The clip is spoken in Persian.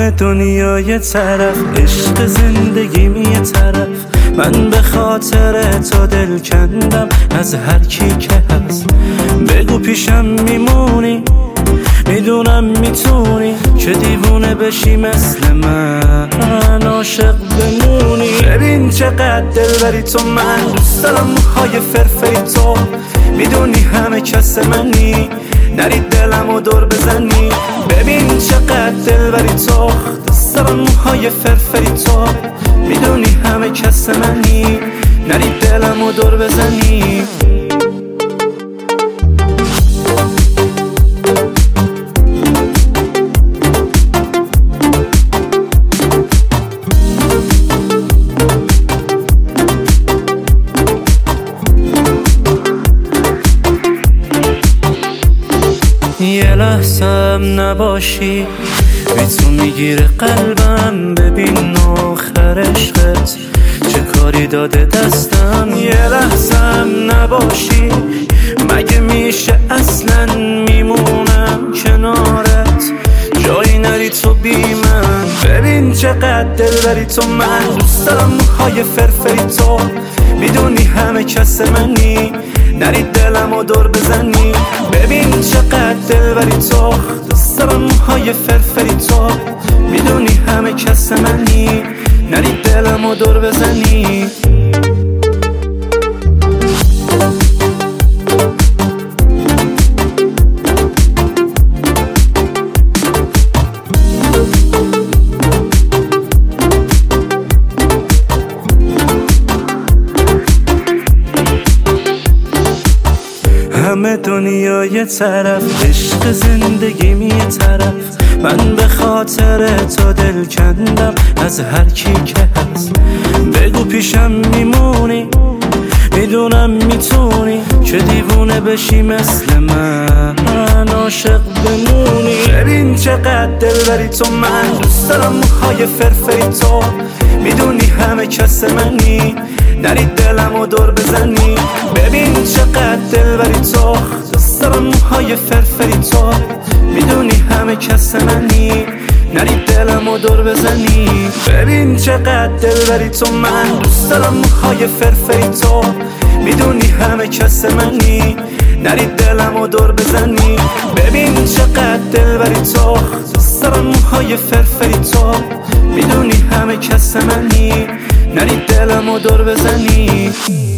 همه دنیا یه طرف، عشق زندگیم یه طرف. من به خاطر تو دل کندم از هر کی که هست. بگو پیشم میمونی، میدونم میتونی که دیوونه بشی مثل من، عاشق بمونی. ببین چقدر دلبری تو، من دوست دارم موهای فرفری تو. میدونی همه کس منی، نری دلمو دور بزنی. ببین چقدر دلبری تو، دوست دارم موهای فرفری تو. میدونی همه کس منی، نری دلمو دور بزنی. یه لحظم نباشی بی تو میگیره قلبم. ببین آخر عشقت چه کاری داده دستم. یه لحظم نباشی مگه میشه اصلا میمونم کنارت، جایی نری تو بی من. ببین چقدر دلبری تو، من دوست دارم موهای فرفری تو. میدونی همه کس منی، نری دلمو دور بزنی. ببین چقدر دلبری تو، دوست دارم موهای فرفری تو. میدونی همه کس منی، نری دلمو دور بزنی. همه دنیا یه طرف، عشق زندگیم یه طرف. من به خاطر تو دل کندم از هر کی که هست. بگو پیشم میمونی، میدونم میتونی که دیوونه بشی مثل من، عاشق بمونی. ببین چقدر دلبری تو، من دوست دارم موهای فرفری تو. میدونی همه کس منی، نری دلمو دور بزنی. ببین چقدر دلبری تو، دوست دارم موهای فرفری تو. میدونی همه کس منی، نری دلمو دور بزنی. ببین چقدر دلبری تو، من دوست دارم موهای فرفری تو. میدونی همه کس منی، نری دلمو دور بزنی. ببین چقدر دلبری تو، دوست دارم موهای فرفری تو. میدونی همه کس منی، نری دلمو دور بزنی.